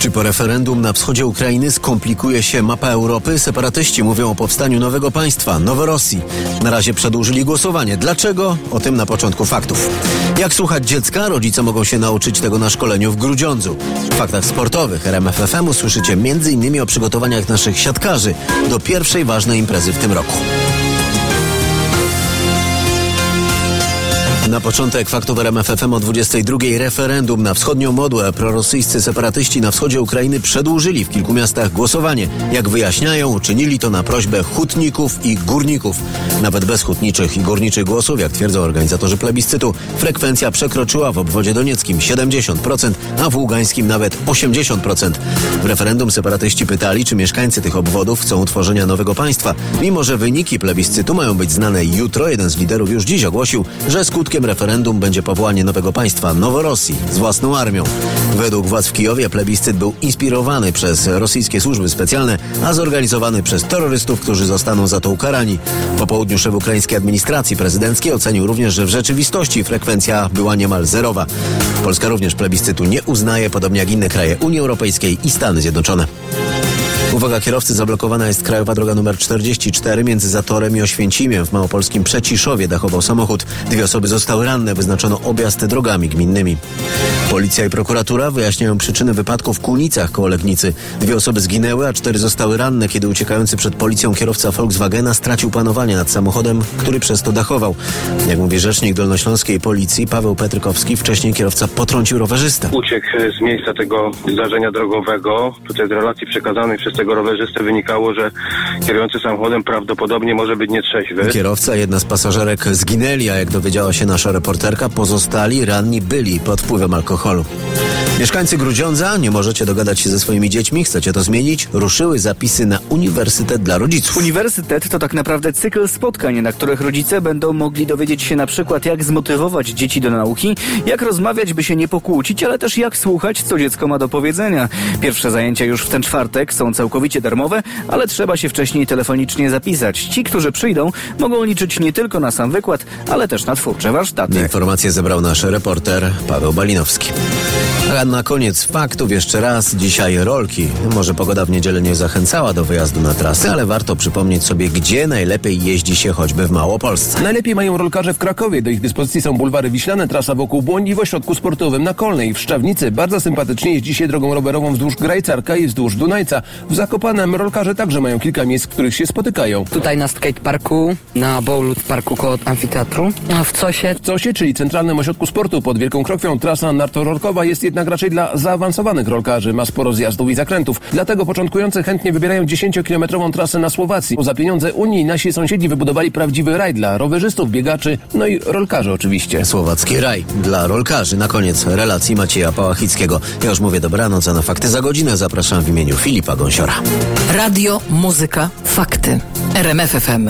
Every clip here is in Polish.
Czy po referendum na wschodzie Ukrainy skomplikuje się mapa Europy? Separatyści mówią o powstaniu nowego państwa, Noworosji. Na razie przedłużyli głosowanie. Dlaczego? O tym na początku faktów. Jak słuchać dziecka? Rodzice mogą się nauczyć tego na szkoleniu w Grudziądzu. W faktach sportowych RMF FM usłyszycie m.in. o przygotowaniach naszych siatkarzy do pierwszej ważnej imprezy w tym roku. Na początek faktów RMF FM o 22:00 referendum na wschodnią modłę. Prorosyjscy separatyści na wschodzie Ukrainy przedłużyli w kilku miastach głosowanie. Jak wyjaśniają, uczynili to na prośbę hutników i górników. Nawet bez hutniczych i górniczych głosów, jak twierdzą organizatorzy plebiscytu, frekwencja przekroczyła w obwodzie donieckim 70%, a w ługańskim nawet 80%. W referendum separatyści pytali, czy mieszkańcy tych obwodów chcą utworzenia nowego państwa. Mimo że wyniki plebiscytu mają być znane jutro, jeden z liderów już dziś ogłosił, że skutkiem referendum będzie powołanie nowego państwa, Noworosji, z własną armią. Według władz w Kijowie plebiscyt był inspirowany przez rosyjskie służby specjalne, a zorganizowany przez terrorystów, którzy zostaną za to ukarani. Po południu szef ukraińskiej administracji prezydenckiej ocenił również, że w rzeczywistości frekwencja była niemal zerowa. Polska również plebiscytu nie uznaje, podobnie jak inne kraje Unii Europejskiej i Stany Zjednoczone. Uwaga kierowcy, zablokowana jest krajowa droga nr 44 między Zatorem i Oświęcimiem. W małopolskim Przeciszowie dachował samochód. 2 osoby zostały ranne, wyznaczono objazd drogami gminnymi. Policja i prokuratura wyjaśniają przyczyny wypadku w Kulnicach koło Legnicy. 2 osoby zginęły, a 4 zostały ranne, kiedy uciekający przed policją kierowca Volkswagena stracił panowanie nad samochodem, który przez to dachował. Jak mówi rzecznik dolnośląskiej policji Paweł Petrykowski, wcześniej kierowca potrącił rowerzystę. Uciekł z miejsca tego zdarzenia drogowego. Tutaj z relacji przekazanej przez tego rowerzystę wynikało, że kierujący samochodem prawdopodobnie może być nietrzeźwy. Kierowca, jedna z pasażerek zginęli, a jak dowiedziała się nasza reporterka, pozostali ranni byli pod wpływem alkoholu. Mieszkańcy Grudziądza, nie możecie dogadać się ze swoimi dziećmi, chcecie to zmienić? Ruszyły zapisy na Uniwersytet dla Rodziców. Uniwersytet to tak naprawdę cykl spotkań, na których rodzice będą mogli dowiedzieć się na przykład, jak zmotywować dzieci do nauki, jak rozmawiać, by się nie pokłócić, ale też jak słuchać, co dziecko ma do powiedzenia. Pierwsze zajęcia już w ten czwartek są całkowicie darmowe, ale trzeba się wcześniej telefonicznie zapisać. Ci, którzy przyjdą, mogą liczyć nie tylko na sam wykład, ale też na twórcze warsztaty. Informacje zebrał nasz reporter Paweł Balinowski. A na koniec faktów jeszcze raz. Dzisiaj rolki. Może pogoda w niedzielę nie zachęcała do wyjazdu na trasy, ale warto przypomnieć sobie, gdzie najlepiej jeździ się choćby w Małopolsce. Najlepiej mają rolkarze w Krakowie. Do ich dyspozycji są bulwary Wiślane, trasa wokół Błoni i w ośrodku sportowym na Kolnej. W Szczawnicy bardzo sympatycznie jeździ się drogą rowerową wzdłuż Grajcarka i wzdłuż Dunajca. W Zakopanem rolkarze także mają kilka miejsc, w których się spotykają. Tutaj na skateparku, na bowlu w parku koło amfiteatru, a w Cosie, czyli centralnym ośrodku sportu pod Wielką Krokwią, trasa nartorolkowa jest jednak raczej dla zaawansowanych rolkarzy, ma sporo zjazdów i zakrętów. Dlatego początkujący chętnie wybierają 10-kilometrową trasę na Słowacji. Za pieniądze Unii nasi sąsiedzi wybudowali prawdziwy raj dla rowerzystów, biegaczy, no i rolkarzy oczywiście. Słowacki raj dla rolkarzy. Na koniec relacji Macieja Pałachickiego. Ja już mówię dobranoc, a na fakty za godzinę zapraszam w imieniu Filipa Gąsiora. Radio, muzyka, fakty. RMF FM.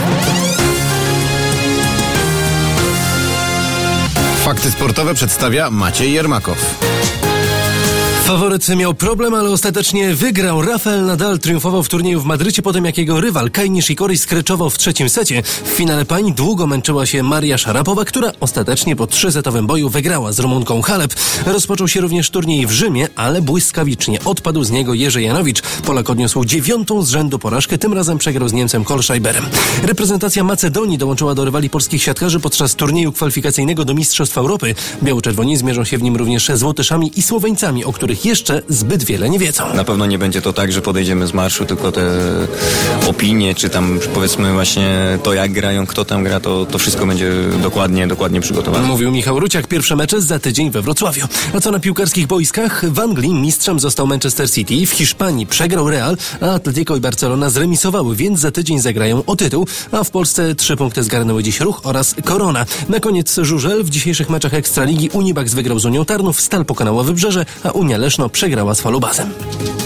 Fakty sportowe przedstawia Maciej Jermakow. Faworyt miał problem, ale ostatecznie wygrał. Rafael Nadal triumfował w turnieju w Madrycie po tym, jak jego rywal Kei Nishikori skryczował w trzecim secie. W finale pań długo męczyła się Maria Szarapowa, która ostatecznie po 3-setowym boju wygrała z Rumunką Halep. Rozpoczął się również turniej w Rzymie, ale błyskawicznie odpadł z niego Jerzy Janowicz. Polak odniósł 9. z rzędu porażkę, tym razem przegrał z Niemcem Kohlschreiberem. Reprezentacja Macedonii dołączyła do rywali polskich siatkarzy podczas turnieju kwalifikacyjnego do Mistrzostw Europy. Biało-czerwoni zmierzą się w nim również z Łotyszami i Słoweńcami, o których jeszcze zbyt wiele nie wiedzą. Na pewno nie będzie to tak, że podejdziemy z marszu, tylko te opinie, czy tam powiedzmy właśnie to, jak grają, kto tam gra, to wszystko będzie dokładnie przygotowane. Mówił Michał Ruciak. Pierwsze mecze za tydzień we Wrocławiu. A co na piłkarskich boiskach? W Anglii mistrzem został Manchester City, w Hiszpanii przegrał Real, a Atletico i Barcelona zremisowały, więc za tydzień zagrają o tytuł, a w Polsce 3 punkty zgarnęły dziś Ruch oraz Korona. Na koniec żużel. W dzisiejszych meczach Ekstraligi Unibax wygrał z Unią Tarnów, Stal pokonała Wybrzeże, a Unia Leszno przegrała z Falubazem.